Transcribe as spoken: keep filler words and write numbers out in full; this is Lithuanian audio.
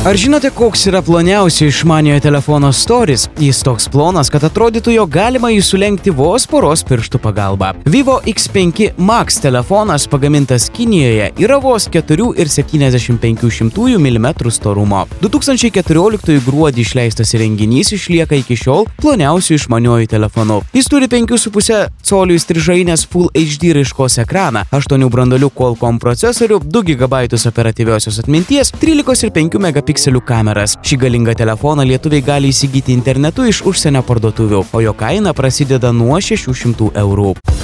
Ar žinote, koks yra ploniausio išmaniojo telefono storis? Jis toks plonas, kad atrodytų, jo galima jį sulenkti vos poros pirštų pagalba. Vivo X penki Max telefonas pagamintas Kinijoje yra vos keturi ir septyniasdešimt penkių šimtųjų milimetrų storumo. du tūkstančiai keturioliktųjų gruodį išleistas įrenginys išlieka iki šiol ploniausiu išmaniuoju telefonu. Jis turi penkių su puse colių įstrižainės Full H D raiškos ekraną, aštuonių branduolių Qualcomm procesorių, du gigabaitus operatyviosios atminties, trylikos ir penkių megapikselių kameras. Šį galingą telefoną lietuviai gali įsigyti internetu iš užsienio parduotuvių, o jo kaina prasideda nuo šešių šimtų eurų.